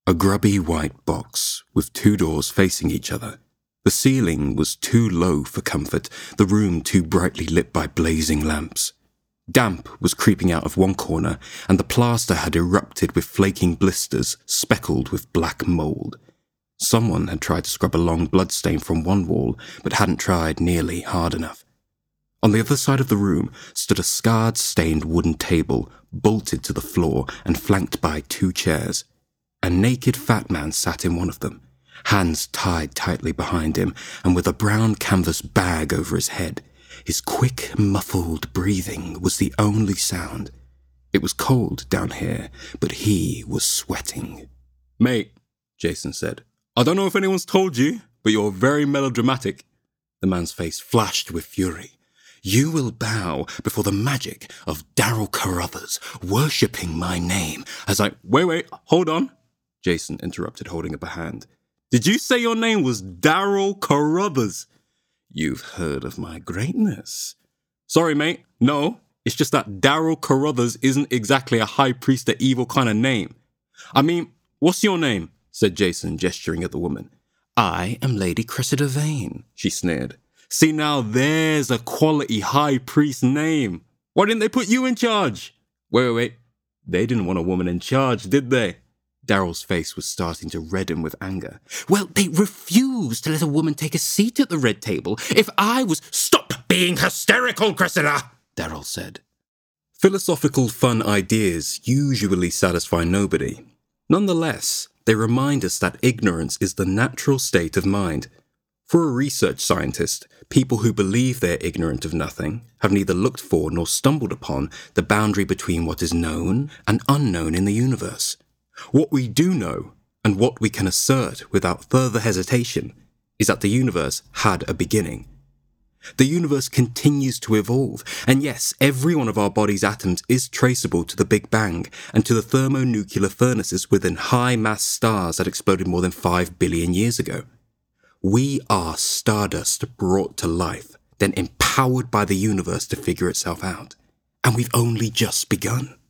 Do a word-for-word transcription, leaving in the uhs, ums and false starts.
A grubby white box with two doors facing each other. The ceiling was too low for comfort, the room too brightly lit by blazing lamps. Damp was creeping out of one corner, and the plaster had erupted with flaking blisters speckled with black mould. Someone had tried to scrub a long bloodstain from one wall, but hadn't tried nearly hard enough. On the other side of the room stood a scarred, stained wooden table, bolted to the floor and flanked by two chairs. A naked fat man sat in one of them, hands tied tightly behind him, and with a brown canvas bag over his head. His quick, muffled breathing was the only sound. It was cold down here, but he was sweating. "Mate," Jason said, "I don't know if anyone's told you, but you're very melodramatic." The man's face flashed with fury. "You will bow before the magic of Daryl Carruthers, worshipping my name as I—" Wait, wait, hold on, Jason interrupted, holding up a hand. "Did you say your name was Daryl Carruthers?" "You've heard of my greatness." "Sorry, mate, no. It's just that Daryl Carruthers isn't exactly a high priest of evil kind of name. I mean, what's your name?" said Jason, gesturing at the woman. "I am Lady Cressida Vane," she sneered. "See, now there's a quality high priest name. Why didn't they put you in charge?" Wait, wait, wait. They didn't want a woman in charge, did they? Daryl's face was starting to redden with anger. "Well, they refused to let a woman take a seat at the red table. If I was—" "Stop being hysterical, Cressida," Daryl said. Philosophical fun ideas usually satisfy nobody. Nonetheless, they remind us that ignorance is the natural state of mind. For a research scientist, people who believe they're ignorant of nothing have neither looked for nor stumbled upon the boundary between what is known and unknown in the universe. What we do know, and what we can assert without further hesitation, is that the universe had a beginning. The universe continues to evolve, and yes, every one of our body's atoms is traceable to the Big Bang and to the thermonuclear furnaces within high-mass stars that exploded more than five billion years ago. We are stardust brought to life, then empowered by the universe to figure itself out. And we've only just begun.